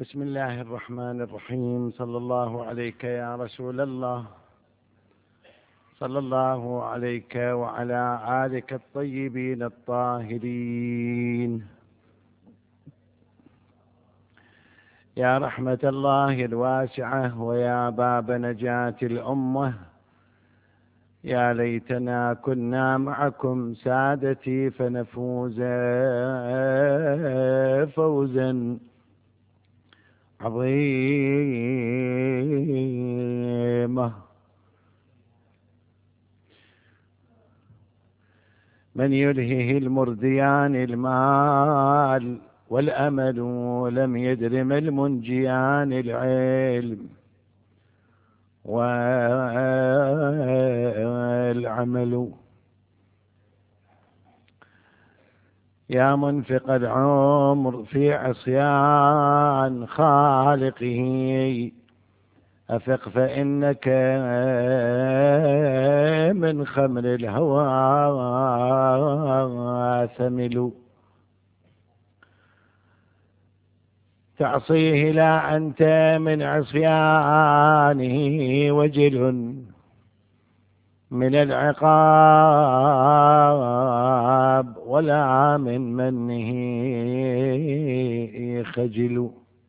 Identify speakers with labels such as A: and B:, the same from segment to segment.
A: بسم الله الرحمن الرحيم. صلى الله عليك يا رسول الله، صلى الله عليك وعلى آلك الطيبين الطاهرين. يا رحمة الله الواسعة ويا باب نجاة الأمة، يا ليتنا كنا معكم سادتي فنفوز فوزا عظيمة. من يلهه المرديان المال والأمل، لم يدرم المنجيان العلم والعمل. يا منفق العمر في عصيان خالقه، أفق فإنك من خمر الهوى ثمل. تعصيه لا أنت من عصيانه وجل، من العقاب ولا من منه خجل.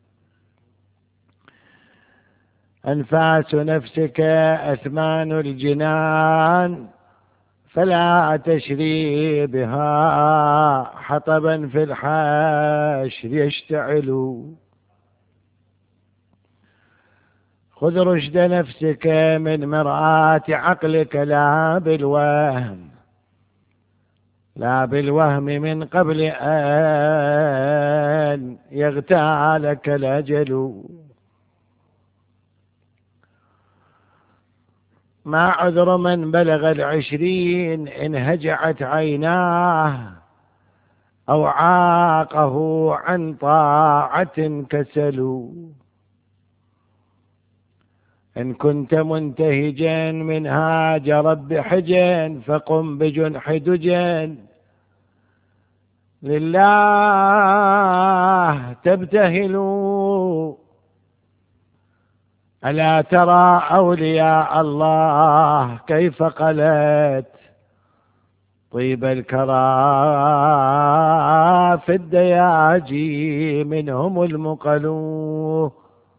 A: أنفاس نفسك أثمان الجنان، فلا تشري بها حطبا في الحشر يشتعل. خذ رشد نفسك من مرآة عقلك، لا بالوهم من قبل أن يغتالك الأجل. ما عذر من بلغ العشرين إن هجعت عيناه، أو عاقه عن طاعة كسل. إن كنت منتهجا منهاج رب حجا، فقم بجنح دجا لله تبتهل. ألا ترى أولياء الله كيف قلت طيب الكرى في الدياجي منهم المقل.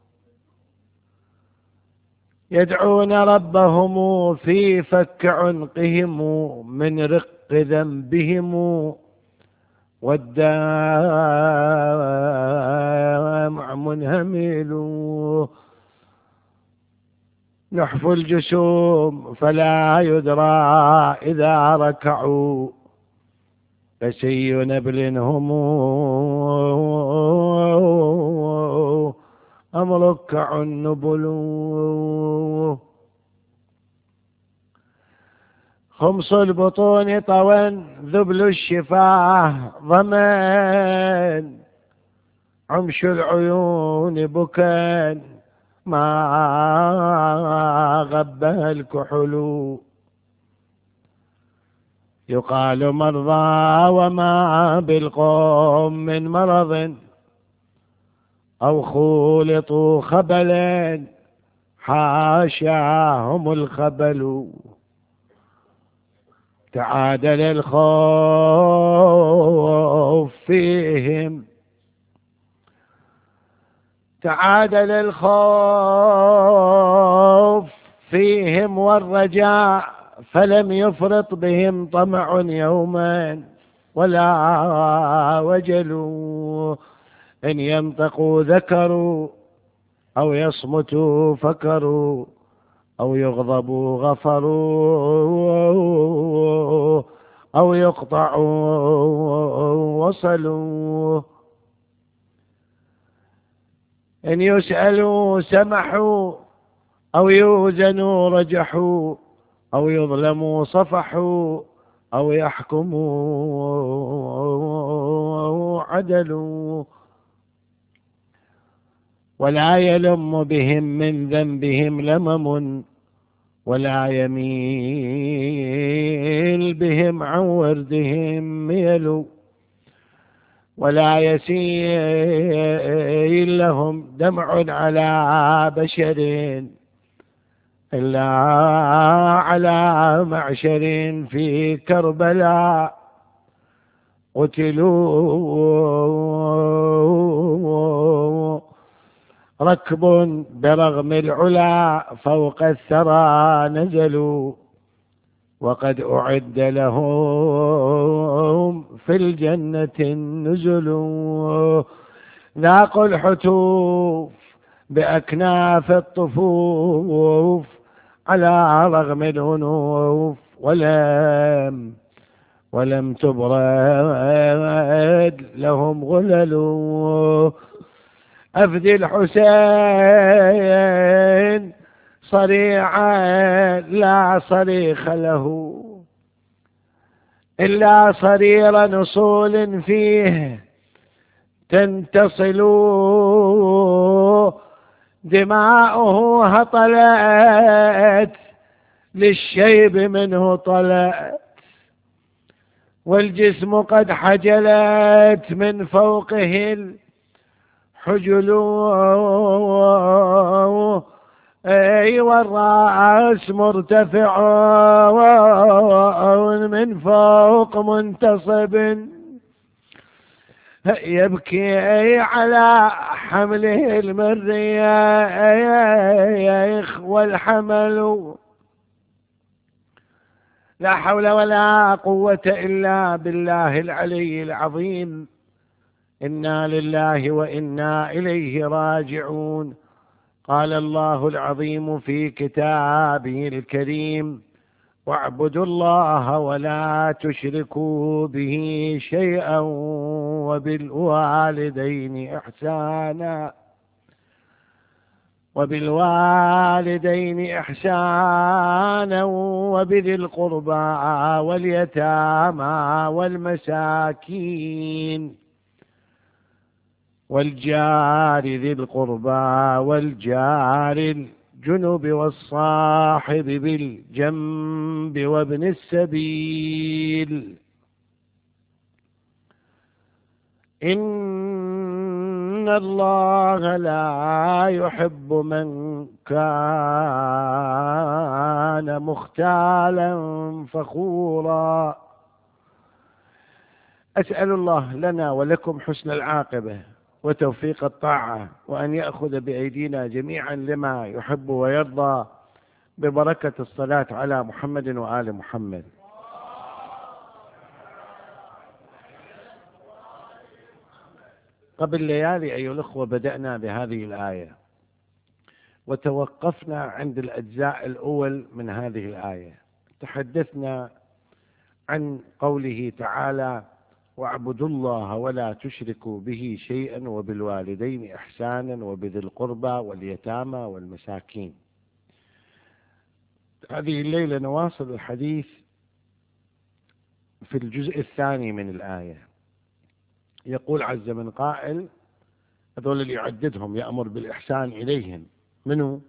A: يدعون ربهم في فك عنقهم من رق ذنبهم، والدمع منهمل. نحف الجسوم فلا يدرى إذا ركعوا، فسي نبل هم أم ركع النبل. خمص البطون طوى ذبل الشفاه ضمان، عمش العيون بكى ما غبها الكحل. يقال مرضى وما بالقوم من مرض، أو خولطوا خبلا حاشاهم الخبل. تعادل الخوف فيهم، تعادل الخوف فيهم والرجاء، فلم يفرط بهم طمع يوما ولا وجلوا. إن ينطقوا ذكروا، أو يصمتوا فكروا، أو يغضبوا غفروا، أو يقطعوا وصلوا. إن يسألوا سمحوا، أو يوزنوا رجحوا، أو يظلموا صفحوا، أو يحكموا عدلوا. ولا يلم بهم من ذنبهم لمم، ولا يميل بهم عن وردهم ميل. ولا يسيل لهم دمع على بشر إلا على معشر في كربلاء قتلوا ركب برغم العلا فوق الثرى نزلوا وقد أعد لهم في الجنة النزل ذاقوا الحتوف بأكناف الطفوف على رغم الأنوف ولم تبرد لهم غلل أفدي الحسين صريعا لا صريخ له إلا صرير نصول فيه تنتصل دماؤه هطلت للشيب منه طلت والجسم قد حجلت من فوقه الحجل والرأس مرتفع من فوق منتصب يبكي على حمله المريخ والحمل لا حول ولا قوة إلا بالله العلي العظيم إنا لله وإنا إليه راجعون. قال الله العظيم في كتابه الكريم واعبدوا الله ولا تشركوا به شيئا وبالوالدين إحسانا وبذي القربى واليتامى والمساكين والجار ذي القربى والجار الجنب والصاحب بالجنب وابن السبيل إن الله لا يحب من كان مختالا فخورا. أسأل الله لنا ولكم حسن العاقبة وتوفيق الطاعة وأن يأخذ بأيدينا جميعا لما يحب ويرضى ببركة الصلاة على محمد وآل محمد. قبل ليالي أيها الأخوة بدأنا بهذه الآية وتوقفنا عند الأجزاء الأول من هذه الآية. تحدثنا عن قوله تعالى واعبدوا الله ولا تشركوا به شيئا وبالوالدين إحسانا وبذي القربى واليتامى والمساكين. هذه الليلة نواصل الحديث في الجزء الثاني من الآية. يقول عز من قائل هذول اللي يعددهم يأمر بالإحسان إليهم منه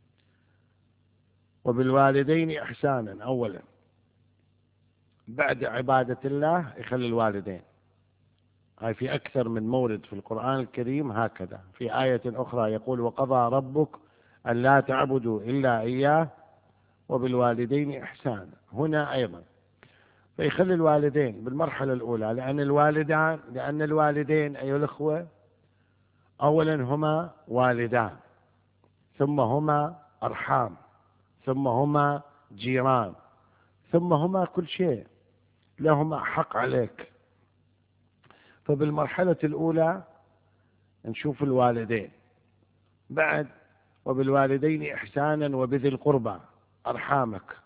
A: وبالوالدين إحسانا أولا بعد عبادة الله يخلي الوالدين. هاي في أكثر من مورد في القرآن الكريم هكذا. في آية أخرى يقول وقضى ربك أن لا تعبدوا إلا إياه وبالوالدين إحسانا. هنا أيضا فيخلي الوالدين بالمرحلة الأولى لأن الوالدين أيها الأخوة أولا هما والدان ثم هما أرحام ثم هما جيران ثم هما كل شيء لهما حق عليك. فبالمرحلة الأولى نشوف الوالدين بعد وبالوالدين إحسانا وبذي القربى أرحامك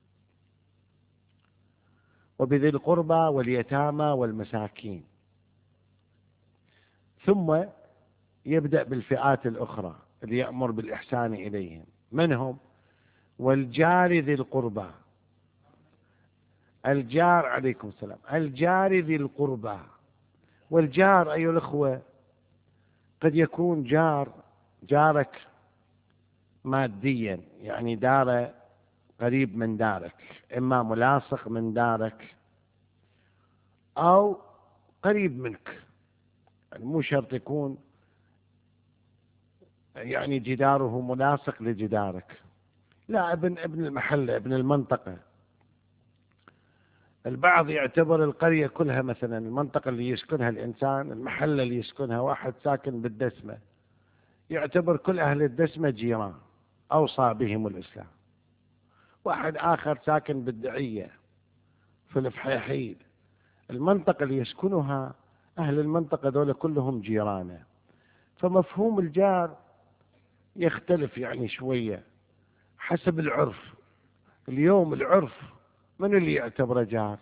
A: وبذي القربى واليتامى والمساكين ثم يبدأ بالفئات الأخرى اللي يأمر بالإحسان إليهم منهم والجار ذي القربى. الجار عليكم السلام الجار ذي القربى. والجار أيها الأخوة قد يكون جارك ماديا يعني داره قريب من دارك إما ملاصق من دارك أو قريب منك يعني مو شرط يكون يعني جداره ملاصق لجدارك، لا، ابن المحلة، ابن المنطقة. البعض يعتبر القرية كلها مثلا المنطقة اللي يسكنها الإنسان، المحلة اللي يسكنها واحد ساكن بالدسمة، يعتبر كل أهل الدسمة جيران، أوصى بهم الإسلام. واحد آخر ساكن بالدعية في الفحيحيل، المنطقة اللي يسكنها أهل المنطقة دول كلهم جيرانه، فمفهوم الجار يختلف يعني شوية حسب العرف. اليوم العرف من اللي يعتبره جار؟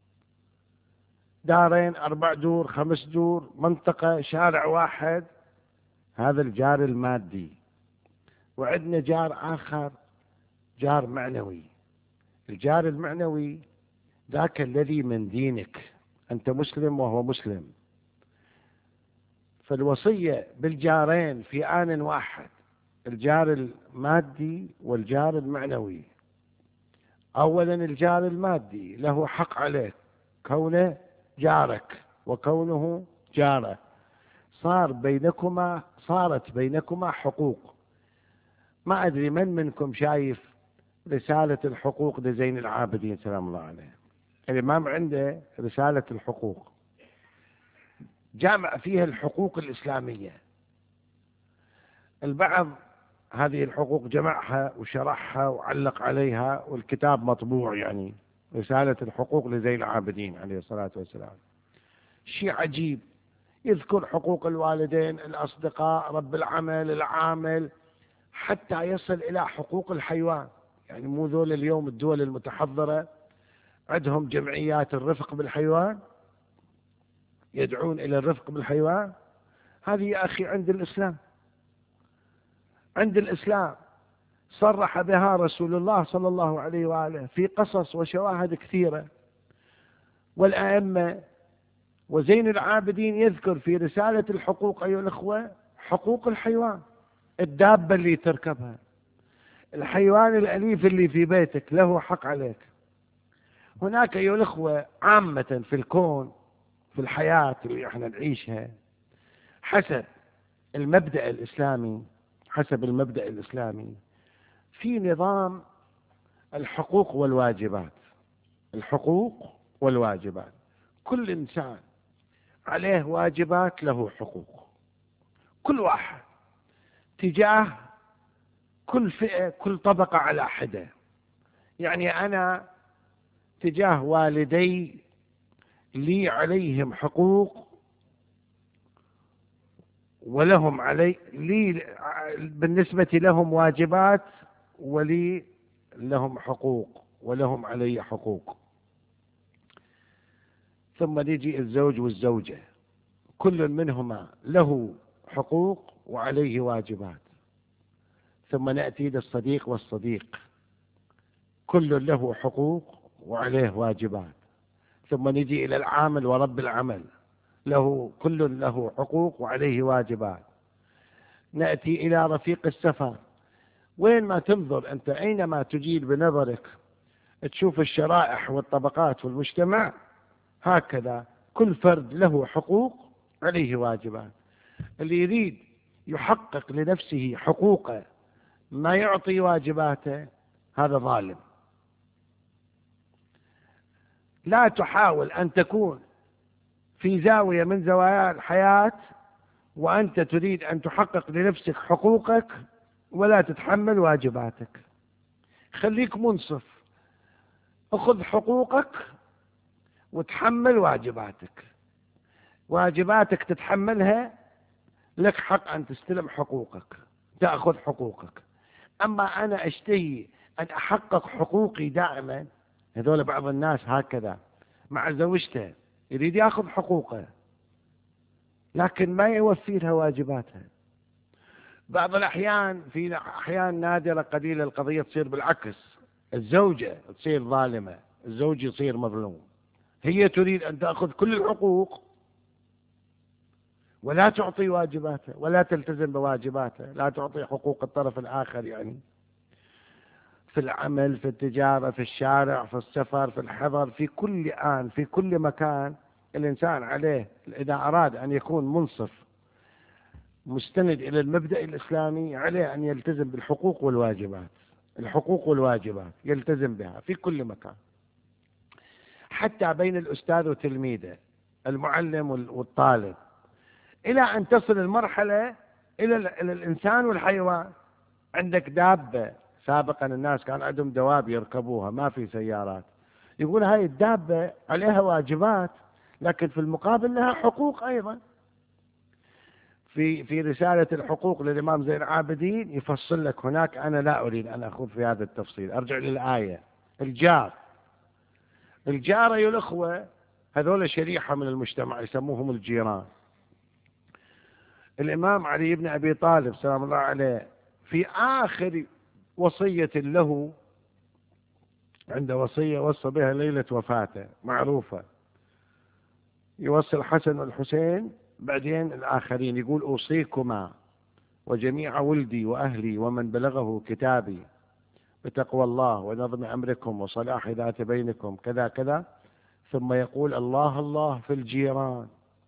A: دارين، 4 دور، 5 دور، منطقة، شارع واحد، هذا الجار المادي. وعندنا جار آخر، جار معنوي. الجار المعنوي ذاك الذي من دينك، أنت مسلم وهو مسلم. فالوصية بالجارين في آن واحد، الجار المادي والجار المعنوي. أولا الجار المادي له حق عليك كونه جارك وكونه جاره، صارت بينكما حقوق. ما أدري من منكم شايف رسالة الحقوق لزين العابدين سلام الله عليه؟ الإمام عنده رسالة الحقوق، جامع فيها الحقوق الإسلامية. البعض هذه الحقوق جمعها وشرحها وعلق عليها، والكتاب مطبوع يعني رسالة الحقوق لزين العابدين عليه الصلاة والسلام. شيء عجيب، يذكر حقوق الوالدين، الأصدقاء، رب العمل، العامل، حتى يصل إلى حقوق الحيوان. يعني مو ذول اليوم الدول المتحضرة عندهم جمعيات الرفق بالحيوان، يدعون إلى الرفق بالحيوان. هذه يا أخي عند الإسلام صرح بها رسول الله صلى الله عليه وآله في قصص وشواهد كثيرة. والأئمة وزين العابدين يذكر في رسالة الحقوق أيها الأخوة حقوق الحيوان، الدابة اللي تركبها، الحيوان الأليف اللي في بيتك له حق عليك. هناك أيها الأخوة عامة في الكون، في الحياة اللي احنا نعيشها، حسب المبدأ الإسلامي في نظام الحقوق والواجبات. كل إنسان عليه واجبات، له حقوق، كل واحد تجاه كل فئة، كل طبقة على حدة. يعني أنا تجاه والدي لي عليهم حقوق، ولهم لي بالنسبة لهم واجبات، ولي لهم حقوق، ولهم علي حقوق. ثم نجي الزوج والزوجة، كل منهما له حقوق وعليه واجبات. ثم نأتي للصديق والصديق، كل له حقوق وعليه واجبات. ثم نجي إلى العامل ورب العمل، كل له حقوق وعليه واجبات. نأتي إلى رفيق السفر. وين ما تنظر أنت، أينما تجيل بنظرك تشوف الشرائح والطبقات والمجتمع، هكذا كل فرد له حقوق عليه واجبات. اللي يريد يحقق لنفسه حقوقه ما يعطي واجباته، هذا ظالم. لا تحاول أن تكون في زاوية من زوايا الحياة وأنت تريد أن تحقق لنفسك حقوقك ولا تتحمل واجباتك. خليك منصف، أخذ حقوقك وتحمل واجباتك. واجباتك تتحملها، لك حق أن تستلم حقوقك، تأخذ حقوقك. أما أنا أشتهي أن أحقق حقوقي دائما، هذول بعض الناس هكذا مع زوجته يريد يأخذ حقوقه لكن ما يوفي لها واجباتها. بعض الأحيان، في أحيان نادرة قليلة، القضية تصير بالعكس، الزوجة تصير ظالمة، الزوج يصير مظلوم. هي تريد أن تأخذ كل الحقوق ولا تعطي واجباتها، ولا تلتزم بواجباتها، لا تعطي حقوق الطرف الآخر. يعني في العمل، في التجارة، في الشارع، في السفر، في الحضر، في كل آن، في كل مكان الإنسان عليه إذا أراد أن يكون منصف مستند إلى المبدأ الإسلامي عليه أن يلتزم بالحقوق والواجبات. الحقوق والواجبات يلتزم بها في كل مكان، حتى بين الأستاذ وتلميذه، المعلم والطالب، إلى أن تصل المرحلة إلى الإنسان والحيوان. عندك دابة، سابقا الناس كان عندهم دواب يركبوها، ما في سيارات، يقول هاي الدابة عليها واجبات لكن في المقابل لها حقوق أيضا. في رسالة الحقوق للإمام زين العابدين يفصل لك هناك، أنا لا أريد أن أخوض في هذا التفصيل، أرجع للآية. الجار أيها الأخوة هذول شريحة من المجتمع يسموهم الجيران. الإمام علي بن أبي طالب سلام الله عليه في آخر وصية له، عنده وصية وصى بها ليلة وفاته معروفة، يوصي الحسن والحسين بعدين الآخرين، يقول أوصيكما وجميع ولدي وأهلي ومن بلغه كتابي بتقوى الله ونظم أمركم وصلاح ذات بينكم كذا كذا، ثم يقول الله الله في الجيران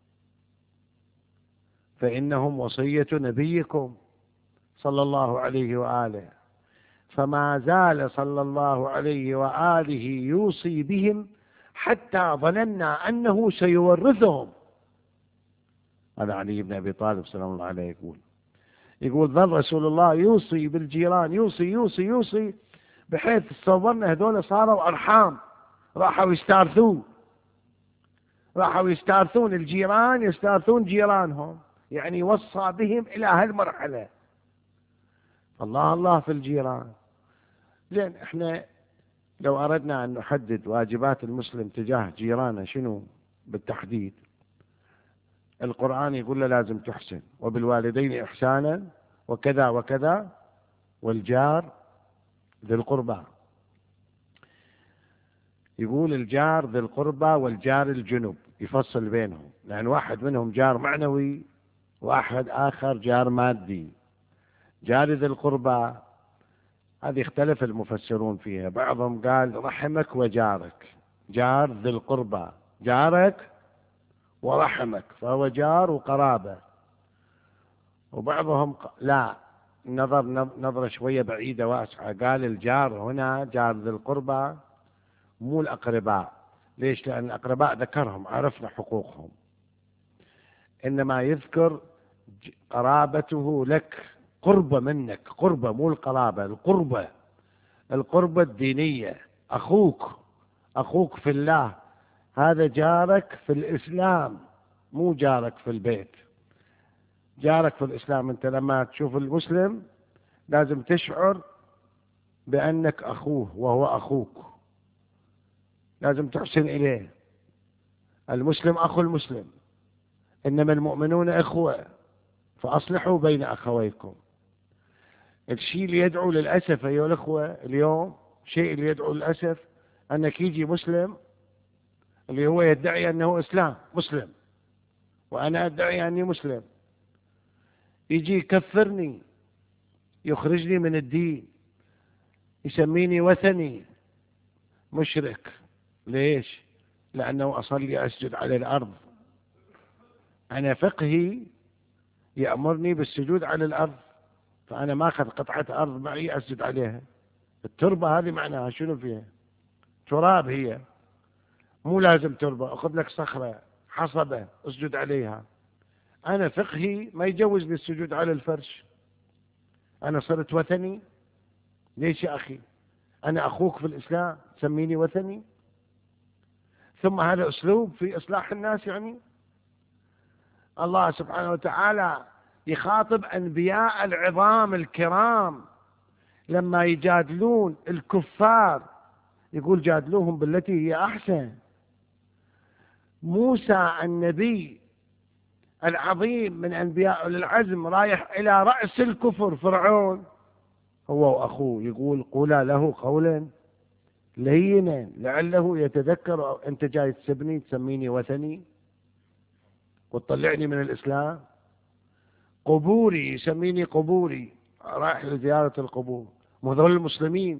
A: فإنهم وصية نبيكم صلى الله عليه وآله، فما زال صلى الله عليه وآله يوصي بهم حتى ظننا أنه سيورثهم. هذا علي بن أبي طالب سلام الله عليه يقول ظل رسول الله يوصي بالجيران، يوصي يوصي يوصي، بحيث تصورنا هذول صاروا أرحام، راحوا يستارثون الجيران، يستارثون جيرانهم، يعني وصى بهم إلى هالمرحلة. الله الله في الجيران. لأن احنا لو أردنا أن نحدد واجبات المسلم تجاه جيرانه شنو بالتحديد، القرآن يقول له لازم تحسن، وبالوالدين إحسانا وكذا وكذا، والجار ذي القربى. يقول الجار ذي القربى والجار الجنب، يفصل بينهم، لأن واحد منهم جار معنوي واحد آخر جار مادي. جار ذي القربى هذه اختلف المفسرون فيها، بعضهم قال رحمك وجارك، جار ذي القربى جارك ورحمك فهو جار وقرابة. وبعضهم لا، نظرة شوية بعيدة واسعة، قال الجار هنا جار ذي القربى مو الأقرباء. ليش؟ لأن الأقرباء ذكرهم عرفنا حقوقهم، إنما يذكر قرابته لك، قربة منك، قربة مو القرابة، القربة الدينية، أخوك في الله، هذا جارك في الإسلام مو جارك في البيت. جارك في الإسلام، أنت لما تشوف المسلم لازم تشعر بأنك أخوه وهو أخوك، لازم تحسن إليه. المسلم أخو المسلم، إنما المؤمنون إخوة فأصلحوا بين أخويكم. الشيء اللي يدعو للأسف أيها الأخوة اليوم، شيء اللي يدعو للأسف أنك يجي مسلم اللي هو يدعي أنه إسلام مسلم، وأنا أدعي أني مسلم، يجي يكفرني، يخرجني من الدين، يسميني وثني مشرك. ليش؟ لأنه أصلي أسجد على الأرض، أنا فقهي يأمرني بالسجود على الأرض، فأنا ما أخذ قطعة أرض معي أسجد عليها. التربة هذه معناها شنو فيها؟ تراب هي، مو لازم تربة، أخذ لك صخرة حصبة اسجد عليها. أنا فقهي ما يجوز لي السجود على الفرش، أنا صرت وثني. ليش يا أخي؟ أنا أخوك في الإسلام تسميني وثني؟ ثم هذا أسلوب في إصلاح الناس. يعني الله سبحانه وتعالى يخاطب أنبياء العظام الكرام لما يجادلون الكفار، يقول جادلوهم بالتي هي أحسن. موسى النبي العظيم من أنبياء العزم رايح إلى رأس الكفر فرعون، هو وأخوه، يقول قولا له قولا لينا لعله يتذكر. أنت جاي تسبني تسميني وثني وتطلعني من الإسلام؟ قبوري، يسميني قبوري، رايح لزيارة القبور. وهذول المسلمين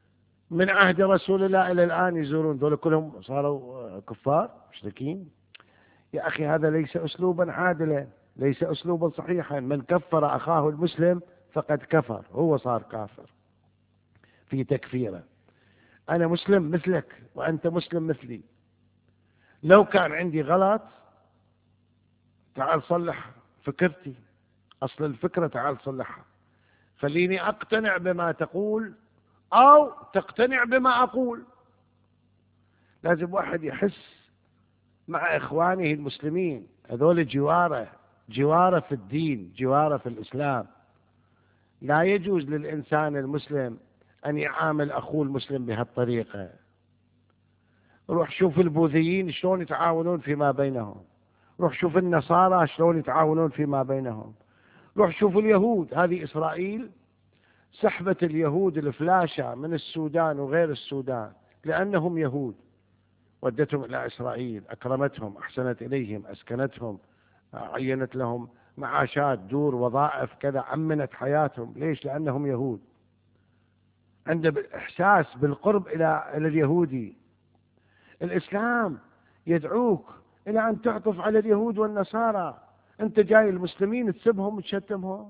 A: من عهد رسول الله إلى الآن يزورون، ذول كلهم صاروا كفار مشركين. يا أخي هذا ليس أسلوبا عادلا، ليس أسلوبا صحيحا. من كفر أخاه المسلم فقد كفر، هو صار كافر في تكفيره. أنا مسلم مثلك وأنت مسلم مثلي، لو كان عندي غلط تعال صلح فكرتي، أصل الفكرة تعال صلحها، خليني أقتنع بما تقول أو تقتنع بما أقول. لازم واحد يحس مع إخوانه المسلمين، هذول جواره في الدين، جواره في الإسلام. لا يجوز للإنسان المسلم أن يعامل أخوه المسلم بهالطريقة. روح شوف البوذيين شلون يتعاونون فيما بينهم، روح شوف النصارى شلون يتعاونون فيما بينهم، روح شوف اليهود. هذه إسرائيل سحبت اليهود الفلاشة من السودان وغير السودان لأنهم يهود، ودتهم إلى إسرائيل، أكرمتهم، أحسنت إليهم، أسكنتهم، عينت لهم معاشات، دور، وظائف، كذا، أمنت حياتهم. ليش؟ لأنهم يهود. عنده إحساس بالقرب إلى اليهودي. الإسلام يدعوك إلى أن تعطف على اليهود والنصارى. أنت جاي المسلمين تسبهم وتشتمهم؟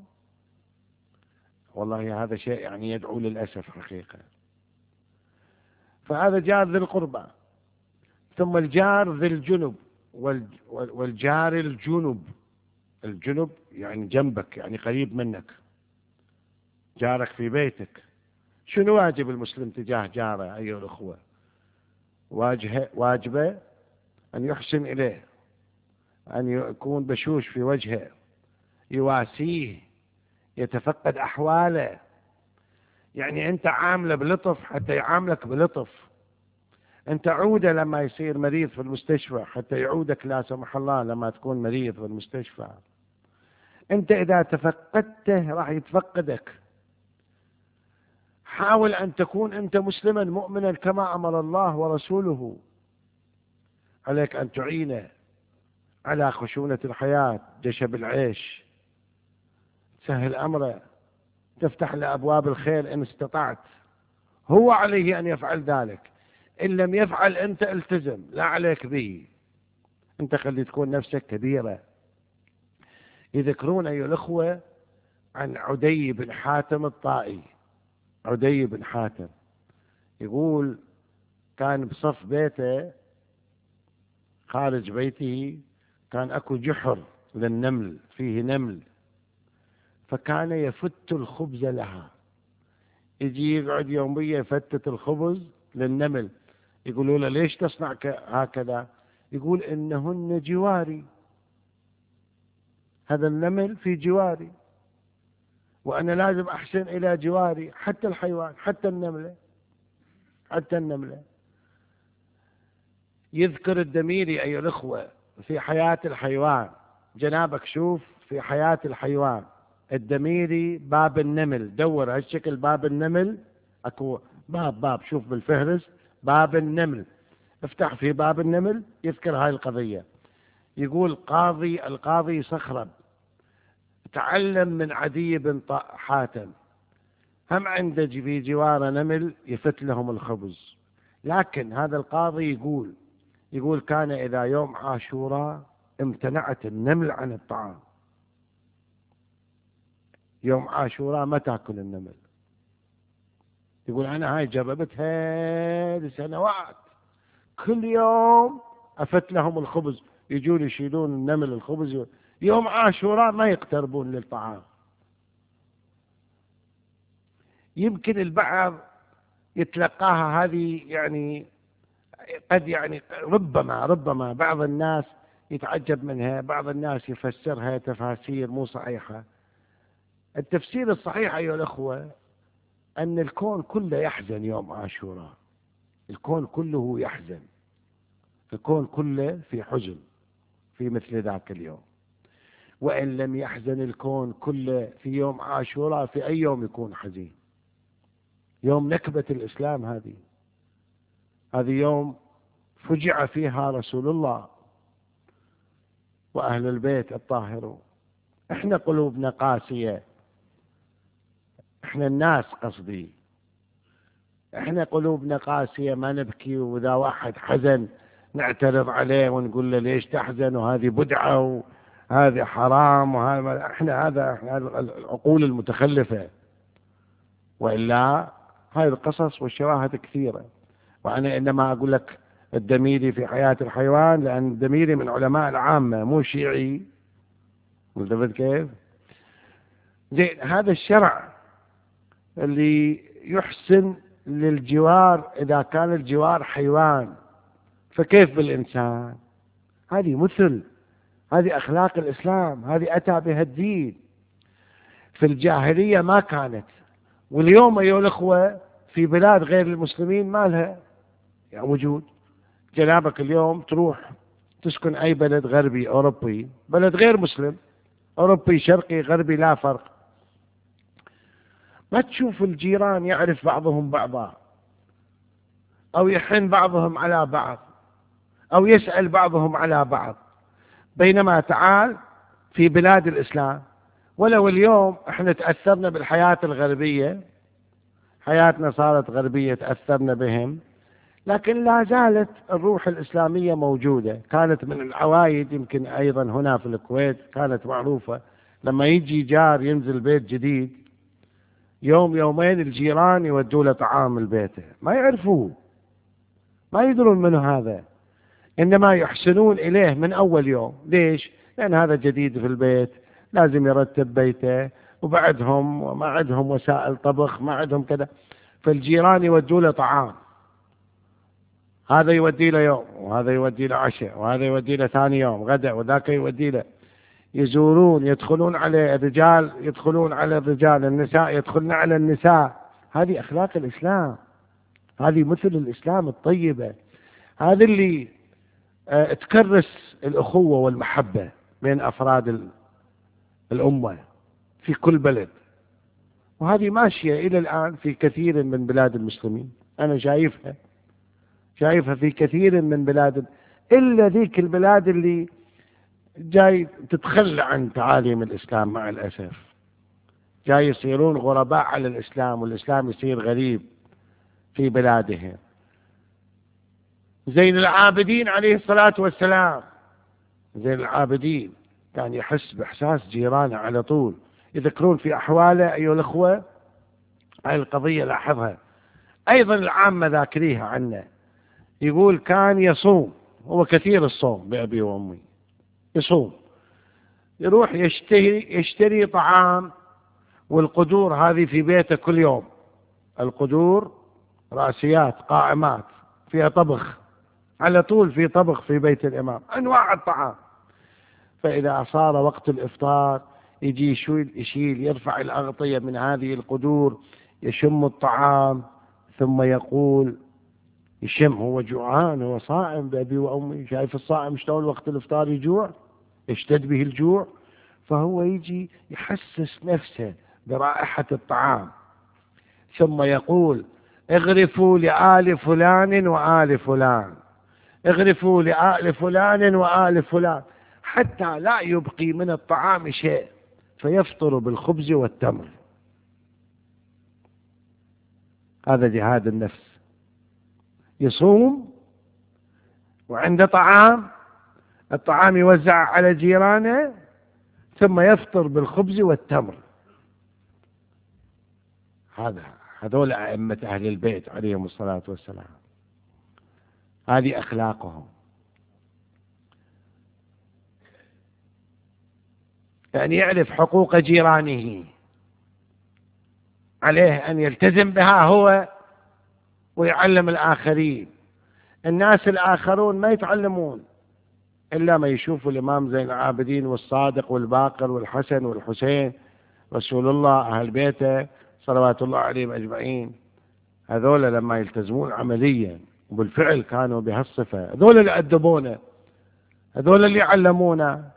A: والله هذا شيء يعني يدعو للأسف حقيقة. فهذا جار ذي القربى. ثم الجار ذي الجنب، والجار الجنب. الجنب يعني جنبك، يعني قريب منك، جارك في بيتك. شنو واجب المسلم تجاه جاره أيها الأخوة؟ واجبه أن يحسن إليه، أن يكون بشوش في وجهه، يواسيه، يتفقد أحواله. يعني أنت عامله بلطف حتى يعاملك بلطف. أنت عوده لما يصير مريض في المستشفى حتى يعودك لا سمح الله لما تكون مريض في المستشفى. أنت إذا تفقدته راح يتفقدك. حاول أن تكون أنت مسلما مؤمنا كما أمر الله ورسوله. عليك أن تعينه على خشونة الحياة، جشب العيش، سهل أمره، تفتح له أبواب الخير إن استطعت. هو عليه أن يفعل ذلك، إن لم يفعل أنت التزم، لا عليك به. أنت خلي تكون نفسك كبيرة. يذكرون أيها الأخوة عن عدي بن حاتم الطائي. عدي بن حاتم يقول كان بصف بيته، خارج بيته كان أكو جحر للنمل، فيه نمل، فكان يفت الخبز لها. يجي يقعد يوميا يفتت الخبز للنمل. يقولوا له ليش تصنع هكذا؟ يقول إنهن جواري، هذا النمل في جواري، وأنا لازم أحسن إلى جواري، حتى الحيوان، حتى النملة، حتى النملة. يذكر الدميري أيها الأخوة في حياة الحيوان. جنابك شوف في حياة الحيوان الدميري باب النمل، دور هالشكل باب النمل، أكو باب شوف بالفهرس باب النمل، افتح في باب النمل يذكر هاي القضية. يقول القاضي صخرب تعلم من عدي بن حاتم، هم عنده في جواره نمل يفت لهم الخبز. لكن هذا القاضي يقول كان إذا يوم عاشوراء امتنعت النمل عن الطعام. يوم عاشوراء ما تأكل النمل. يقول أنا هاي جربتها لسنوات، كل يوم أفت لهم الخبز، يجون يشيلون النمل الخبز. يوم عاشوراء ما يقتربون للطعام. يمكن البعض يتلقاها هذه يعني قد يعني ربما بعض الناس يتعجب منها، بعض الناس يفسرها تفاسير مو صحيحة. التفسير الصحيح أيها الأخوة أن الكون كله يحزن يوم عاشوراء. الكون كله يحزن، الكون كله في حزن في مثل ذاك اليوم. وإن لم يحزن الكون كله في يوم عاشوراء في أي يوم يكون حزين؟ يوم نكبة الإسلام هذه يوم فجع فيها رسول الله وأهل البيت الطاهرون. احنا قلوبنا قاسية، احنا الناس قصدي، احنا قلوبنا قاسية ما نبكي، وإذا واحد حزن نعترض عليه ونقول له ليش تحزن، وهذه بدعة وهذه حرام، وهذا احنا العقول المتخلفة. وإلا هذه القصص والشواهد كثيرة. وأنا إنما أقول لك الدميري في حياة الحيوان، لأن الدميري من علماء العامة مو شيعي. ملتفت كيف؟ زين، هذا الشرع اللي يحسن للجوار إذا كان الجوار حيوان، فكيف بالإنسان؟ هذه هذه أخلاق الإسلام، هذه أتى بها الدين. في الجاهلية ما كانت، واليوم أيها الأخوة في بلاد غير المسلمين ما لها يعني وجود. جنابك اليوم تروح تسكن أي بلد غربي أوروبي، بلد غير مسلم، أوروبي شرقي غربي لا فرق، ما تشوف الجيران يعرف بعضهم بعضا، أو يحن بعضهم على بعض، أو يسأل بعضهم على بعض. بينما تعال في بلاد الإسلام، ولو اليوم احنا تأثرنا بالحياة الغربية، حياتنا صارت غربية، تأثرنا بهم، لكن لا زالت الروح الإسلامية موجودة. كانت من العوايد يمكن أيضا هنا في الكويت كانت معروفة، لما يجي جار ينزل بيت جديد، يوم يومين الجيران يودوا له طعام البيت، ما يعرفوه، ما يدرون منه هذا، إنما يحسنون إليه من أول يوم. ليش؟ لأن هذا جديد في البيت، لازم يرتب بيته، وبعدهم ما عندهم وسائل طبخ، ما عندهم كذا، فالجيران يودوا له طعام، هذا يودي له يوم، وهذا يودي له عشاء، وهذا يودي له ثاني يوم غدا، وذاك يودي له. يزورون، يدخلون على الرجال، يدخلون على الرجال، النساء يدخلن على النساء. هذه أخلاق الإسلام، هذه مثل الإسلام الطيبة، هذا اللي تكرس الأخوة والمحبة بين أفراد الأمة في كل بلد. وهذه ماشية إلى الآن في كثير من بلاد المسلمين، أنا شايفها في كثير من بلاد، إلا ذيك البلاد اللي جاي تتخلى عن تعاليم الإسلام مع الأسف، جاي يصيرون غرباء على الإسلام، والإسلام يصير غريب في بلادهم. زين العابدين عليه الصلاة والسلام، زين العابدين كان يحس بإحساس جيرانه على طول، يذكرون في أحواله أيها الأخوة. هاي القضية لاحظها أيضا العامة ذاكريها عنه. يقول كان يصوم، هو كثير الصوم بأبي وأمي، يصوم، يروح يشتري طعام، والقدور هذه في بيته كل يوم، القدور راسيات قائمات فيها طبخ، على طول في طبخ في بيت الإمام، أنواع الطعام. فإذا صار وقت الإفطار يجي يشيل يرفع الأغطية من هذه القدور، يشم الطعام، ثم يقول، يشم، هو جوعان، هو صائم بأبي وأمي، شايف الصائم شلون وقت الإفطار يجوع، يشتد به الجوع، فهو يجي يحسس نفسه برائحة الطعام، ثم يقول اغرفوا لآل فلان وآل فلان، اغرفوا لآل فلان وآل فلان، حتى لا يبقي من الطعام شيء، فيفطر بالخبز والتمر. هذا جهاد النفس، يصوم وعنده طعام، الطعام يوزع على جيرانه، ثم يفطر بالخبز والتمر. هذول أئمة أهل البيت عليهم الصلاة والسلام، هذه أخلاقهم. يعني يعرف حقوق جيرانه، عليه أن يلتزم بها هو ويعلم الآخرين. الناس الآخرون ما يتعلمون إلا ما يشوفوا الإمام زين العابدين والصادق والباقر والحسن والحسين رسول الله أهل بيته صلوات الله عليهم أجمعين. هذول لما يلتزمون عمليا وبالفعل كانوا بهالصفة، هذول اللي أدبونا، هذول اللي علمونا.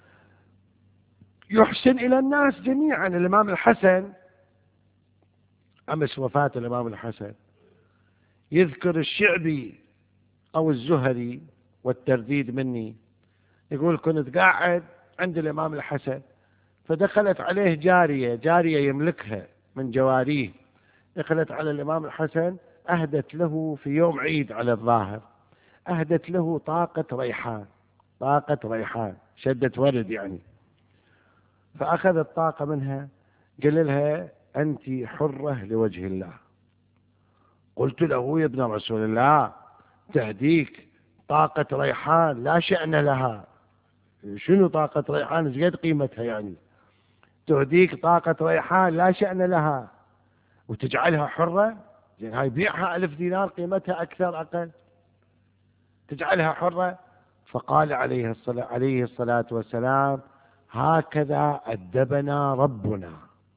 A: يحسن إلى الناس جميعا. الإمام الحسن أمس وفاة الإمام الحسن، يذكر الشعبي أو الزهري والترديد مني، يقول كنت قاعد عند الإمام الحسن، فدخلت عليه جارية يملكها من جواريه، دخلت على الإمام الحسن، أهدت له في يوم عيد على الظاهر، أهدت له طاقة ريحان، طاقة ريحان، شدة ورد يعني. فأخذ الطاقة منها، قال لها أنت حرة لوجه الله. قلت له يا ابن رسول الله تهديك طاقة ريحان لا شأن لها، شنو طاقة ريحان ايش قد قيمتها يعني؟ تهديك طاقة ريحان لا شأن لها وتجعلها حرة؟ زين هاي بيعها 1000 دينار قيمتها أكثر أقل، تجعلها حرة. فقال عليه الصلاة والسلام هكذا أدبنا ربنا،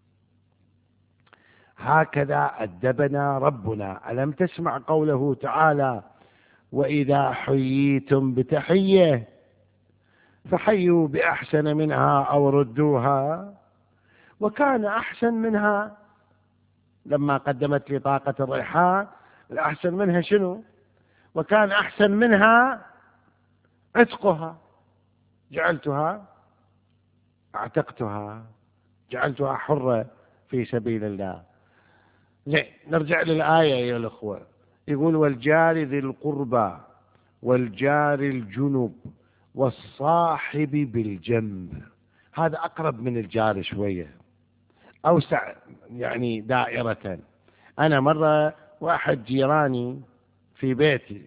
A: هكذا أدبنا ربنا. ألم تسمع قوله تعالى وإذا حييتم بتحية فحيوا بأحسن منها أو ردوها. وكان أحسن منها لما قدمت لي طاقة الريحان، الأحسن منها شنو؟ وكان أحسن منها عتقها، جعلتها اعتقتها، جعلتها حرة في سبيل الله. زين نرجع للآية يا الأخوة، يقول والجار ذي القربى والجار الجنب والصاحب بالجنب. هذا أقرب من الجار شوية، أوسع يعني دائرة. أنا مرة واحد جيراني في بيتي،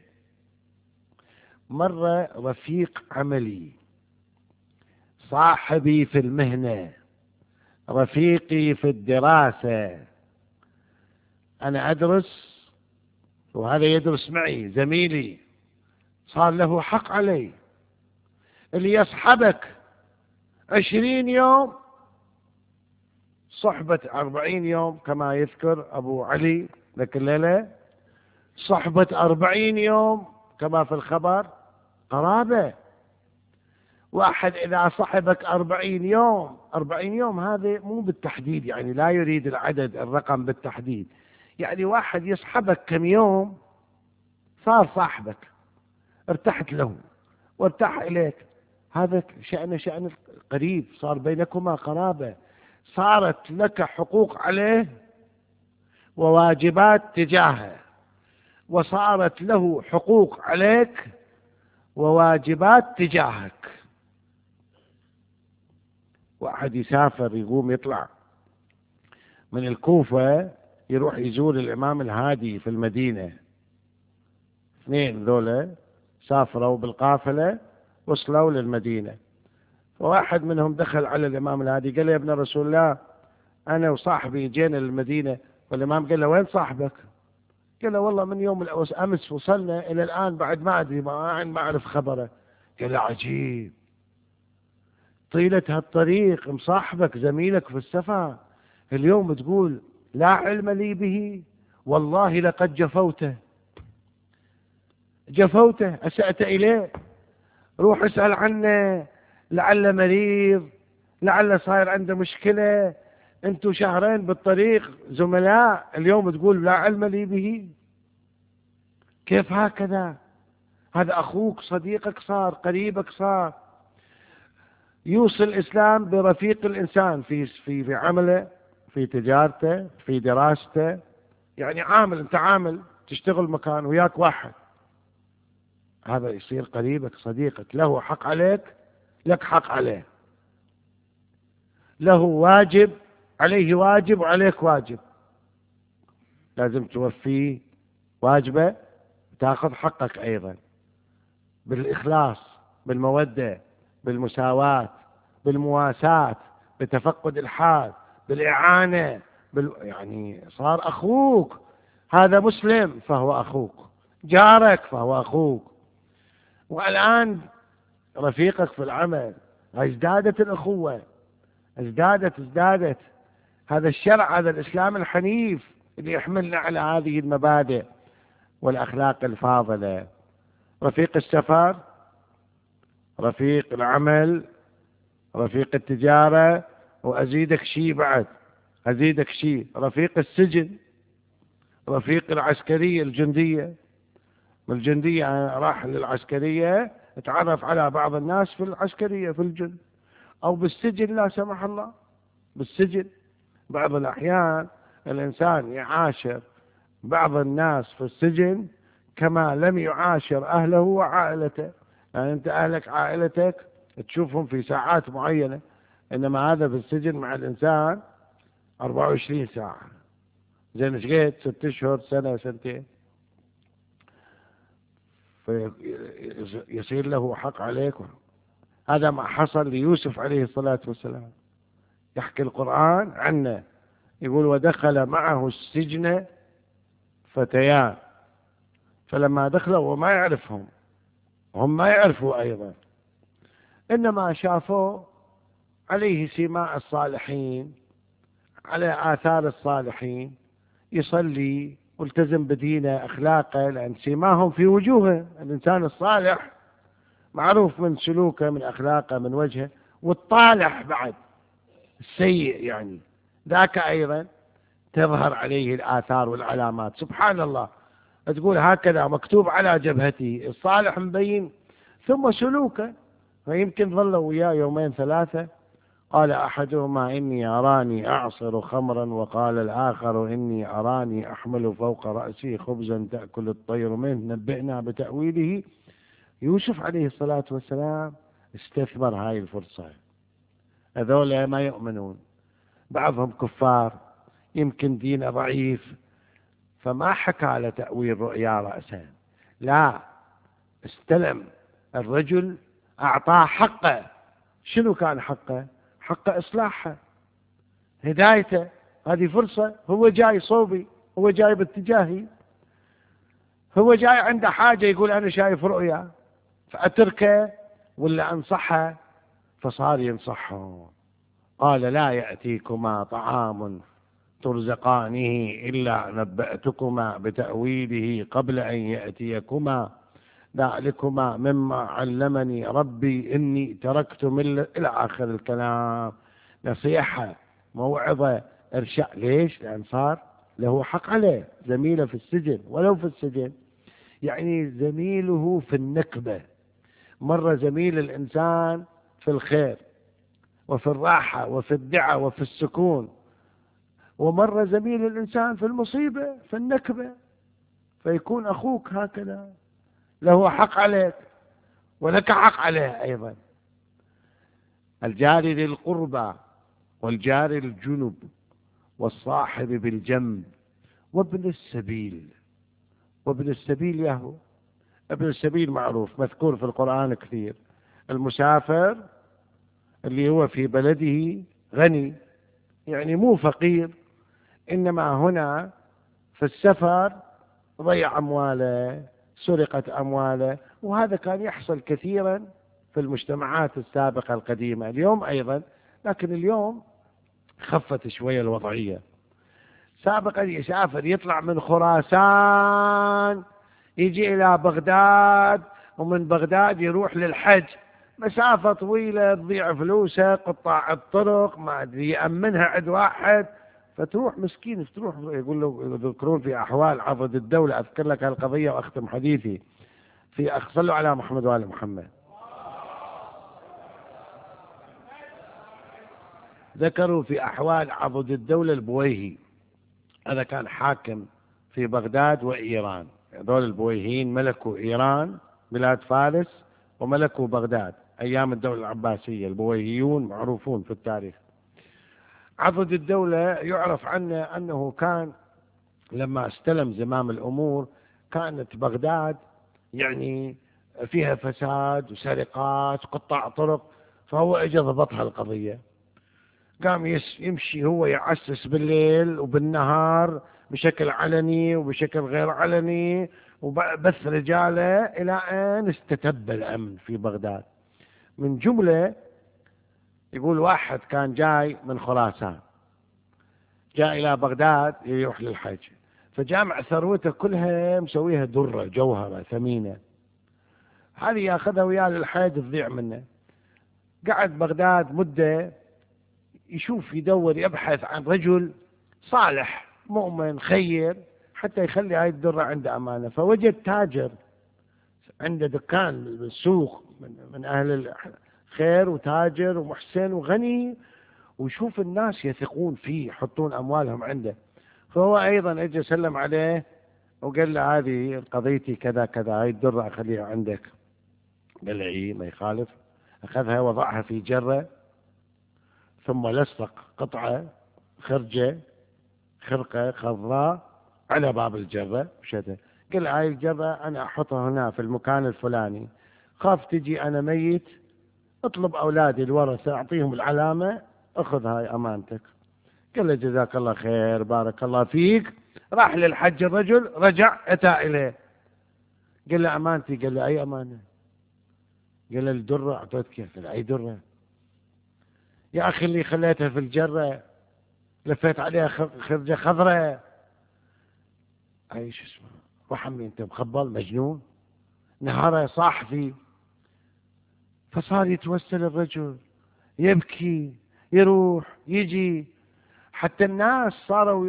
A: مرة رفيق عملي، صاحبي في المهنة، رفيقي في الدراسة. أنا أدرس وهذا يدرس معي، زميلي، صار له حق علي. اللي يصحبك 20 يوم صحبة 40 يوم كما يذكر أبو علي ذاك الليلة، صحبة 40 يوم كما في الخبر قرابة. واحد إذا صحبك 40 يوم، 40 يوم هذا مو بالتحديد يعني، لا يريد العدد الرقم بالتحديد، يعني واحد يصحبك كم يوم صار صاحبك، ارتحت له وارتاح إليك، هذا شأن قريب، صار بينكما قرابة، صارت لك حقوق عليه وواجبات تجاهه، وصارت له حقوق عليك وواجبات تجاهك. واحد يسافر يقوم يطلع من الكوفة يروح يزور الإمام الهادي في المدينة، اثنين ذولا سافروا بالقافلة وصلوا للمدينة، فواحد منهم دخل على الإمام الهادي قال له يا ابن رسول الله أنا وصاحبي جينا للمدينة. والإمام قال له وين صاحبك؟ قال له والله من يوم أمس وصلنا إلى الآن بعد ما أدري، ما أعرف خبره. قال له عجيب، طيلة هالطريق مصاحبك زميلك في السفر، اليوم تقول لا علم لي به، والله لقد جفوته، أسأت إليه، روح اسأل عنه، لعل مريض، لعل صاير عنده مشكلة، انتوا شهرين بالطريق زملاء، اليوم تقول لا علم لي به؟ كيف هكذا؟ هذا أخوك، صديقك، صار قريبك، صار. يوصل الإسلام برفيق الإنسان في عمله، في تجارته، في دراسته، يعني عامل، أنت عامل تشتغل مكان وياك واحد، هذا يصير قريبك، صديقك، له حق عليك، لك حق عليه، له واجب، عليه واجب وعليك واجب، لازم توفيه واجبه، تاخذ حقك أيضا بالإخلاص، بالمودة، بالمساواة، بالمواساة، بتفقد الحال، بالإعانة، يعني صار أخوك، هذا مسلم فهو أخوك، جارك فهو أخوك. والآن رفيقك في العمل، ازدادت الأخوة، ازدادت. هذا الشرع، هذا الإسلام الحنيف اللي يحملنا على هذه المبادئ والأخلاق الفاضلة. رفيق السفر، رفيق العمل، رفيق التجارة، وأزيدك شيء بعد، أزيدك شيء، رفيق السجن، رفيق العسكرية الجندية. والجندية راح للعسكرية اتعرف على بعض الناس في العسكرية في الجند، أو بالسجن لا سمح الله، بالسجن. بعض الأحيان الإنسان يعاشر بعض الناس في السجن كما لم يعاشر أهله وعائلته. يعني أنت أهلك عائلتك تشوفهم في ساعات معينة، إنما هذا في السجن مع الإنسان 24 ساعة. زين ايش قد 6 أشهر، سنة، سنتين، فيصير له حق عليك. هذا ما حصل ليوسف عليه الصلاة والسلام. يحكي القرآن عنه، يقول ودخل معه السجن فتيان، فلما دخلوا وما يعرفهم، هم ما يعرفوا أيضا، إنما شافوا عليه سماء الصالحين، على آثار الصالحين، يصلي والتزم بدينه أخلاقه، لأن سماهم في وجوهه. الإنسان الصالح معروف من سلوكه، من أخلاقه، من وجهه. والطالح بعد السيء يعني ذاك أيضا تظهر عليه الآثار والعلامات. سبحان الله، تقول هكذا مكتوب على جبهته الصالح مبين، ثم سلوكه. فيمكن ظلوا وياه يومين ثلاثة، قال أحدهما إني أراني أعصر خمرا، وقال الآخر إني أراني أحمل فوق رأسي خبزا تأكل الطير منه، نبئنا بتأويله. يوسف عليه الصلاة والسلام استثمر هاي الفرصة. هذول ما يؤمنون، بعضهم كفار، يمكن دينه ضعيف، فما حكى على تأويل رؤيا رأسا، لا، استلم الرجل، أعطاه حقه. شنو كان حقه؟ حق إصلاحه، هدايته. هذه فرصة، هو جاي صوبي، هو جاي باتجاهي، هو جاي عنده حاجة يقول أنا شايف رؤيا، فأتركه ولا أنصحه؟ فصار ينصحه. قال لا يأتيكما طعام ترزقانه إلا نبأتكما بتأويله قبل أن يأتيكما، ذلكما مما علمني ربي إني تركت إلى آخر الكلام. نصيحة، موعظة، إرشاء. ليش؟ لأن صار له حق عليه، زميله في السجن، ولو في السجن يعني زميله في النكبة. مرة زميل الإنسان في الخير وفي الراحة وفي الدعاء وفي السكون، ومرة زميل الإنسان في المصيبة في النكبة. فيكون أخوك هكذا، له حق عليك ولك حق عليه أيضا. الجار ذي القربى والجار الجنب والصاحب بالجنب وابن السبيل. وابن السبيل ياهو، ابن السبيل معروف مذكور في القرآن كثير، المسافر اللي هو في بلده غني، يعني مو فقير، إنما هنا في السفر ضيع أمواله، سرقت أمواله. وهذا كان يحصل كثيرا في المجتمعات السابقة القديمة، اليوم أيضا، لكن اليوم خفت شوية الوضعية. سابقا يسافر، يطلع من خراسان يجي إلى بغداد، ومن بغداد يروح للحج، مسافة طويلة، تضيع فلوسه، قطاع الطرق ما أدري يأمنها عند واحد، فتروح مسكين، تروح يقول له يذكرون في أحوال عضد الدولة. أذكر لك هالقضية وأختم حديثي في صلوا على محمد وآل محمد. ذكروا في أحوال عضد الدولة البويهي، هذا كان حاكم في بغداد وإيران. هذول البويهيين ملكوا إيران بلاد فارس، وملكوا بغداد أيام الدولة العباسية. البويهيون معروفون في التاريخ. عضد الدولة يعرف عنه أنه كان لما استلم زمام الأمور كانت بغداد يعني فيها فساد وسرقات قطاع طرق، فهو اجى ضبطها القضية. قام يمشي هو يعسس بالليل وبالنهار بشكل علني وبشكل غير علني، وبث رجاله إلى أن استتب الأمن في بغداد. من جملة يقول واحد كان جاي من خراسان، جاء إلى بغداد يروح للحج، فجامع ثروته كلها مسويها درة جوهرة ثمينة، هذه ياخذها وياه للحج تضيع منه. قعد بغداد مدة يشوف، يدور، يبحث عن رجل صالح مؤمن خير حتى يخلي هاي الدرة عنده أمانة. فوجد تاجر عنده دكان بالسوق من أهل الخير، وتاجر ومحسن وغني، ويشوف الناس يثقون فيه يحطون أموالهم عنده. فهو أيضا اجى سلم عليه، وقال له هذه قضيتي كذا كذا، هاي الدرة أخليها عندك. قال له إيه ما يخالف. أخذها وضعها في جرة، ثم لصق قطعة خرجة خرقة خضراء على باب الجرة وشدها. قال هاي الجرة أنا أحطها هنا في المكان الفلاني، خاف تجي أنا ميت اطلب أولادي الورثة أعطيهم العلامة، أخذ هاي أمانتك. قال له جزاك الله خير بارك الله فيك. راح للحج الرجل، رجع أتى إليه قال له أمانتي. قال له أي أمانة؟ قال له الدرة أعطيتك. قال أي درة يا أخي؟ اللي خليتها في الجرة لفيت عليها خرجة خضراء. أي شو اسمه وحمي أنت مخبل مجنون. نهاره صاح فيه. فصار يتوسل الرجل يبكي يروح يجي، حتى الناس صاروا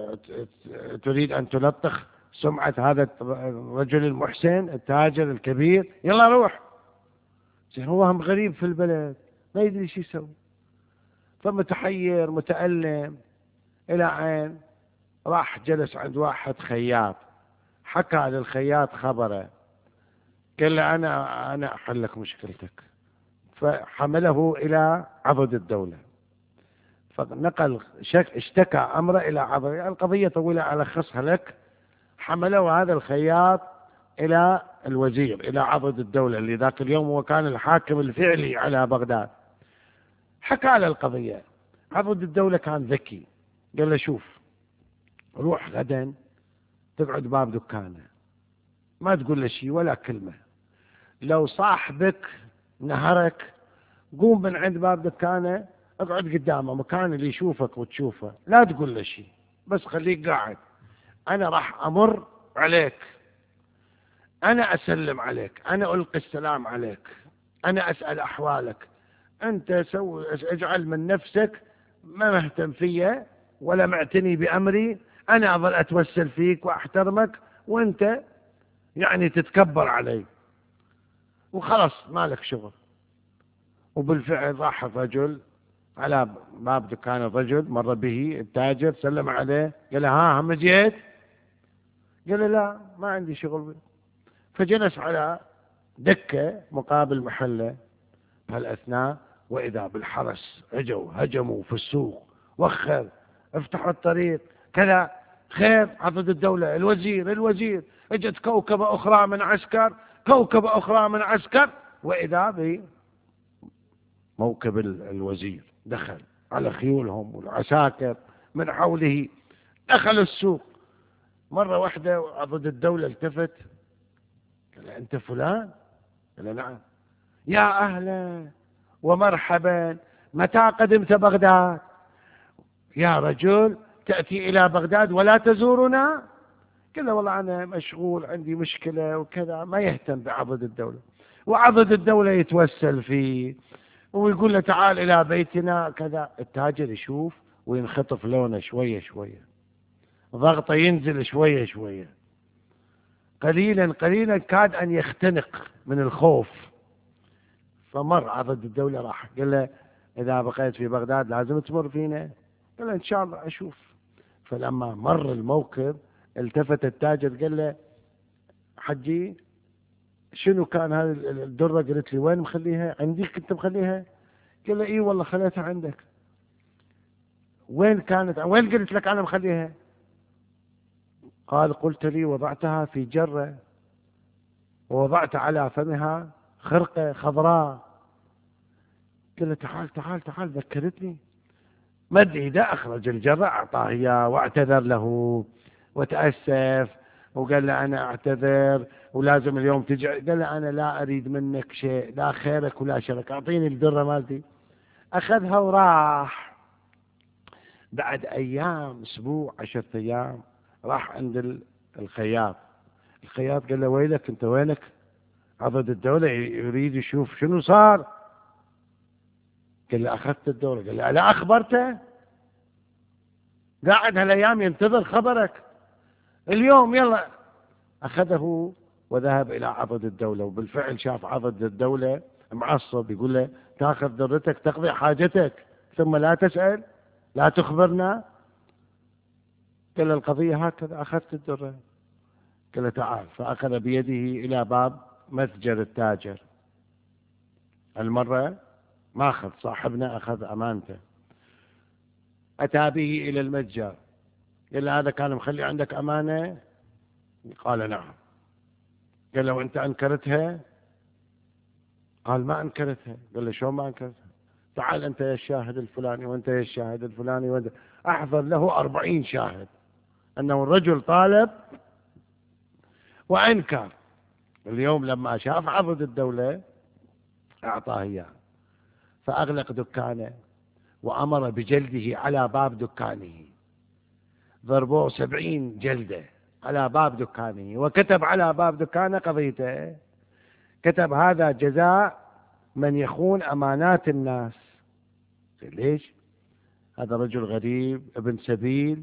A: تريد أن تلطخ سمعة هذا الرجل المحسن التاجر الكبير. يلا روح. هو هم غريب في البلد ما يدري شو يسوي، فمتحير متألم. إلى عين راح جلس عند واحد خياط، حكى للخياط خبره، قال له أنا أحل لك مشكلتك. فحمله إلى عضد الدولة، فنقل اشتكى أمره إلى عضد. القضية طويلة ألخصها لك. حمله هذا الخياط إلى الوزير، إلى عضد الدولة اللي ذاك اليوم هو كان الحاكم الفعلي على بغداد. حكى له القضية. عضد الدولة كان ذكي، قال له شوف روح غدا تقعد باب دكانه ما تقول له شيء ولا كلمة، لو صاحبك نهرك قوم من عند باب دكانه اقعد قدامه مكان اللي يشوفك وتشوفه، لا تقول له شيء بس خليك قاعد. أنا راح أمر عليك، أنا أسلم عليك، أنا ألقي السلام عليك، أنا أسأل أحوالك، أنت اجعل من نفسك ما مهتم فيا ولا معتني بأمري، أنا أظل أتوسل فيك وأحترمك وأنت يعني تتكبر علي وخلص مالك شغل. وبالفعل راح الرجل على باب دكان الرجل، مر به التاجر سلم عليه قال له ها هم جيت؟ قال له لا ما عندي شغل. فجلس على دكة مقابل محله. بهالأثناء وإذا بالحرس اجوا هجموا في السوق، وخر افتحوا الطريق كذا. خير عضد الدولة الوزير اجت كوكبة أخرى من عسكر، كوكبة أخرى من عسكر، وإذا بموكب الوزير دخل على خيولهم والعساكر من حوله. دخل السوق مرة واحدة عضد الدولة التفت قال أنت فلان؟ قال نعم. يا أهلا ومرحبا، متى قدمت بغداد؟ يا رجل تأتي إلى بغداد ولا تزورنا؟ قال له والله أنا مشغول عندي مشكلة وكذا. ما يهتم بعضد الدولة، وعضد الدولة يتوسل فيه ويقول له تعال إلى بيتنا كذا. التاجر يشوف وينخطف لونه شوية شوية، ضغطه ينزل شوية شوية، قليلا قليلا كاد أن يختنق من الخوف. فمر عضد الدولة راح قال له إذا بقيت في بغداد لازم تمر فينا. قال له إن شاء الله أشوف. فلما مر الموكب التفت التاجر قال له حجي شنو كان هذه الدرة؟ قلت لي وين مخليها؟ عندي كنت مخليها؟ قال له إيه والله خليتها عندك. وين كانت؟ وين قلت لك أنا مخليها؟ قال قلت لي وضعتها في جرة ووضعت على فمها خرقة خضراء. قال له تعال ذكرتني. مد ايده اخرج الجرة اعطاه اياه واعتذر له وتأسف وقال له انا اعتذر ولازم اليوم تجي. قال له انا لا اريد منك شيء، لا خيرك ولا شرك، اعطيني الدرة مالتي. اخذها وراح. بعد ايام اسبوع 10 ايام راح عند الخياط. الخياط قال له ويلك انت وينك؟ عضد الدولة يريد يشوف شنو صار. قال له أخذت الدولة. قال له لا أخبرته؟ قاعد هالأيام ينتظر خبرك، اليوم يلا. أخذه وذهب إلى عضد الدولة، وبالفعل شاف عضد الدولة معصب يقول له تأخذ ذرتك تقضي حاجتك ثم لا تسأل لا تخبرنا. قال له القضية هكذا، أخذت الدرة قال تعال، فأخذ بيده إلى باب متجر التاجر. المرة ما أخذ صاحبنا، أخذ أمانته. أتى به إلى المتجر، قال له هذا كان مخلي عندك أمانة؟ قال نعم. قال له وأنت أنكرتها؟ قال ما أنكرتها. قال له شلون ما أنكرتها؟ تعال أنت يا الشاهد الفلاني، وأنت يا الشاهد الفلاني، وأنت. أحضر له 40 شاهد أنه الرجل طالب وأنكر. اليوم لما شاف عضد الدولة أعطاه إياه، فأغلق دكانه وأمر بجلده على باب دكانه. ضربوه 70 جلدة على باب دكانه، وكتب على باب دكانه قضيته، كتب هذا جزاء من يخون أمانات الناس. ليش؟ هذا رجل غريب ابن سبيل،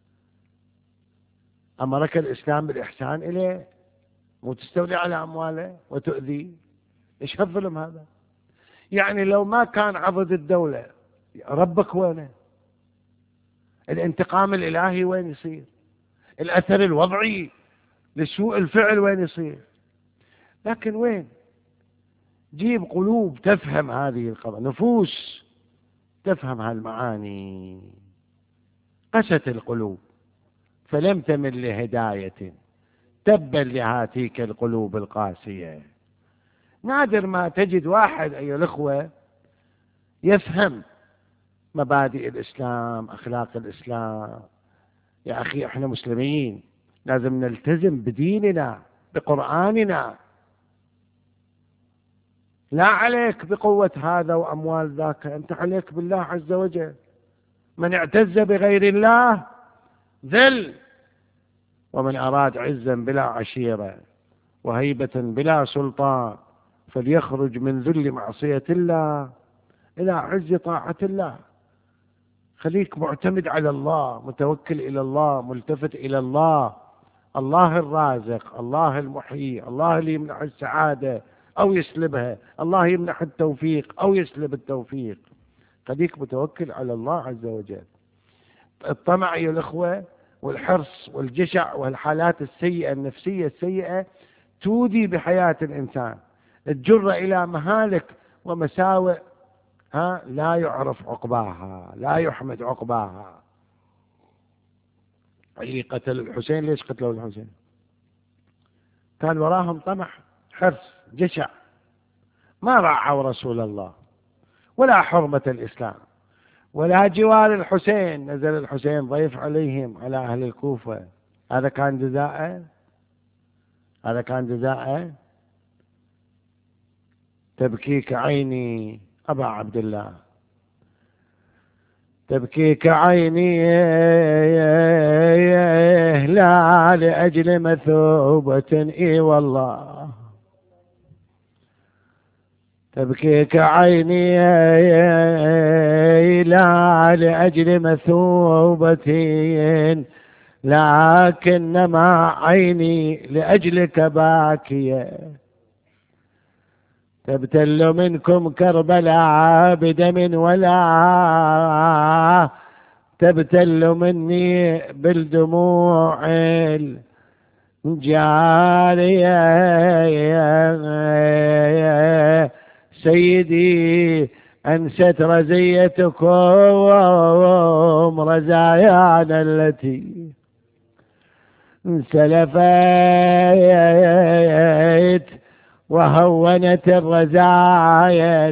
A: أمرك الإسلام بالإحسان إليه، مو تستولي على أمواله وتؤذي. إيش هالظلم هذا؟ يعني لو ما كان عضد الدولة، ربك وينه؟ الانتقام الإلهي وين يصير؟ الأثر الوضعي لسوء الفعل وين يصير؟ لكن وين؟ جيب قلوب تفهم هذه القضايا، نفوس تفهم هالمعاني. قست القلوب فلم تمل لهداية، تبا لهاتيك القلوب القاسية. نادر ما تجد واحد أيها الأخوة يفهم مبادئ الإسلام، أخلاق الإسلام. يا أخي احنا مسلمين، لازم نلتزم بديننا بقرآننا. لا عليك بقوة هذا وأموال ذاك، أنت عليك بالله عز وجل. من اعتز بغير الله ذل، ومن أراد عزا بلا عشيرة وهيبة بلا سلطان فليخرج من ذل معصية الله إلى عز طاعة الله. خليك معتمد على الله، متوكل إلى الله، ملتفت إلى الله. الله الرازق، الله المحيي، الله اللي يمنح السعادة أو يسلبها، الله يمنح التوفيق أو يسلب التوفيق. خليك متوكل على الله عز وجل. الطمع يا الأخوة والحرص والجشع والحالات السيئة النفسية السيئة تودي بحياة الإنسان، تجر إلى مهالك ومساوئ لا يعرف عقباها، لا يحمد عقباها. أي قتل الحسين، ليش قتلوا الحسين؟ كان وراهم طمع، حرص، جشع، ما راعوا رسول الله ولا حرمة الإسلام ولا جوار الحسين. نزل الحسين ضيف عليهم، على أهل الكوفة. هذا كان جزاءه، هذا كان جزاءه. تبكيك عيني أبا عبد الله، تبكيك عيني لا لأجل مثوبة، إي والله تبكيك عيني لا لأجل مثوبة، لكنما عيني لأجلك باكية. تبتل منكم كربلاء بدم ولا تبتل مني بالدموع الجارية. سيدي أنست رزيتكم رزايانا التي سلفت، وهونت الرزايا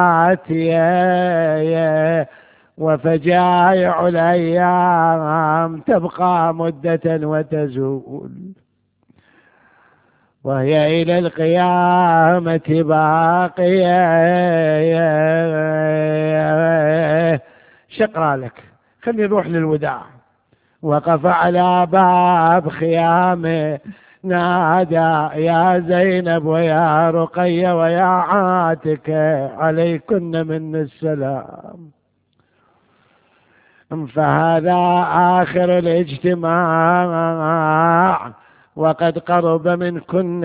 A: الآتية، وفجائع الأيام تبقى مدة وتزول، وهي إلى القيامة باقية. شقرا لك، خلي نروح للوداع. وقف على باب خيامه نادى يا زينب ويا رقية ويا عاتكة عليكن من السلام، فهذا آخر الاجتماع وقد قرب منكن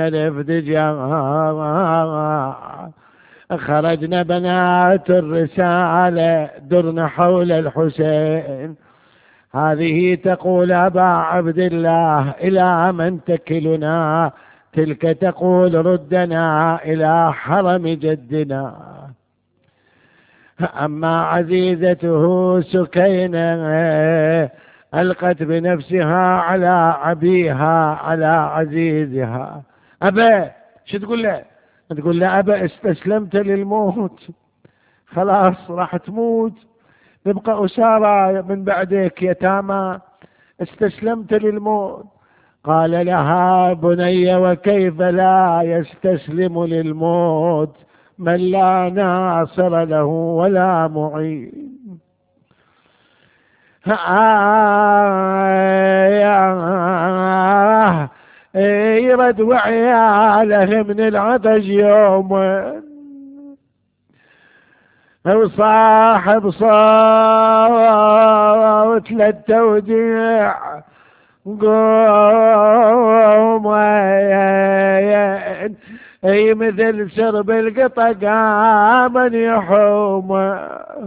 A: الافتجاع. خرجنا بنات الرسالة درن حول الحسين، هذه تقول أبا عبد الله إلى من تكلنا، تلك تقول ردنا إلى حرم جدنا. أما عزيزته سكينة ألقت بنفسها على أبيها على عزيزها. أبا، شو تقول له؟ تقول له أبا استسلمت للموت، خلاص راح تموت، نبقى أسارى من بعدك يتامى، استسلمت للموت. قال لها بني وكيف لا يستسلم للموت من لا ناصر له ولا معين. يرد وعياله من العطش يوم، وصاحب صوت للتوديع قوم، اي مثل سرب القطا قام يحوم،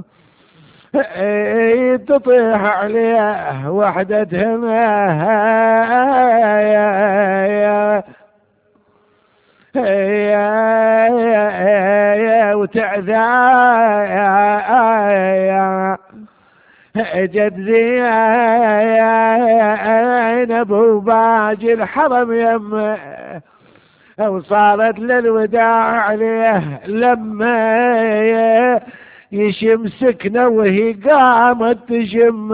A: تطيح عليه وحدتهم وتعذى جد زينب وباجي الحرم يمه، وصارت للوداع عليه لما يشم سكنه وهي قامت تشم،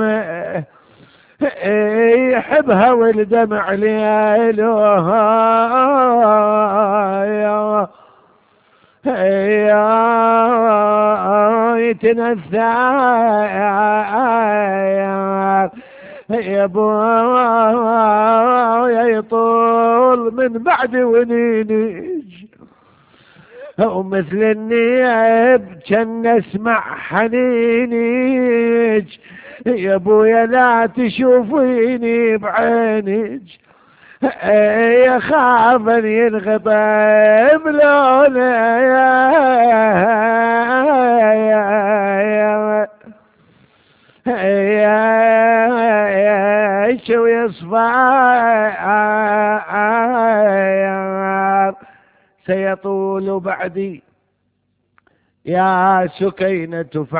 A: يحبها والدمع ليله يتنثى يا ابويا يطول من بعد ونينج، ومثل النيب كان اسمع حنينج، يا ابويا لا تشوفيني بعينج، يا خاف ان ينغطى بلونه شو يصفى سيطول بعدي يا سكينة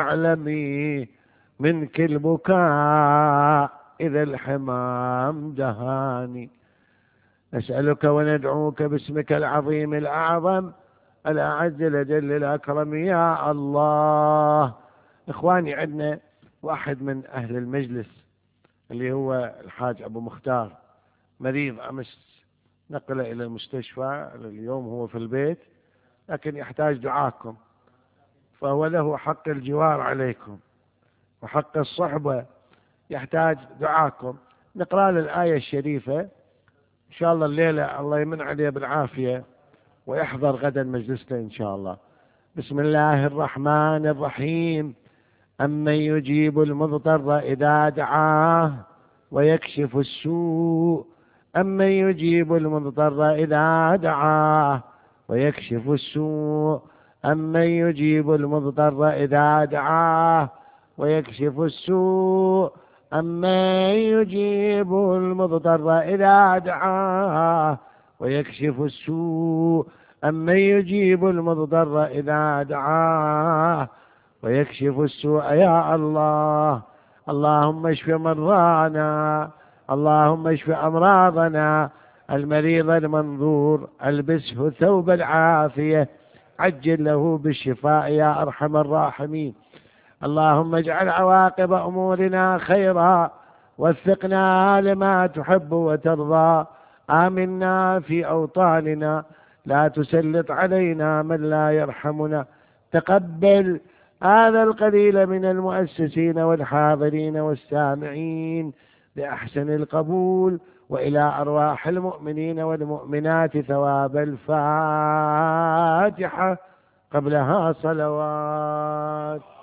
A: فاعلمي منك البكاء إذا الحمام دهاني. نسألك وندعوك باسمك العظيم الأعظم الأعز الأجل الأكرم يا الله. إخواني، عندنا واحد من أهل المجلس اللي هو الحاج أبو مختار مريض أمس نقله إلى المستشفى، اليوم هو في البيت لكن يحتاج دعاءكم، فهو له حق الجوار عليكم وحق الصحبة، يحتاج دعاءكم. نقرأ له الآية الشريفة إن شاء الله الليلة، الله يمن عليه بالعافية ويحضر غدا مجلسنا إن شاء الله. بسم الله الرحمن الرحيم. أمن يجيب المضطر إذا دعاه ويكشف السوء، أمن يجيب المضطر إذا دعاه ويكشف السوء، أمن يجيب المضطر إذا دعاه ويكشف السوء، أمن يجيب المضطر إذا دعاه ويكشف السوء، أمن يجيب المضطر إذا دعاه ويكشف السوء يا الله. اللهم اشف مرضانا، اللهم اشف أمراضنا، المريض المنظور البسه ثوب العافية، عجل له بالشفاء يا أرحم الراحمين. اللهم اجعل عواقب أمورنا خيرا، وفقنا لما تحب وترضى، آمنا في أوطاننا، لا تسلط علينا من لا يرحمنا. تقبل هذا القليل من المؤسسين والحاضرين والسامعين بأحسن القبول، وإلى أرواح المؤمنين والمؤمنات ثواب الفاتحة قبلها صلوات.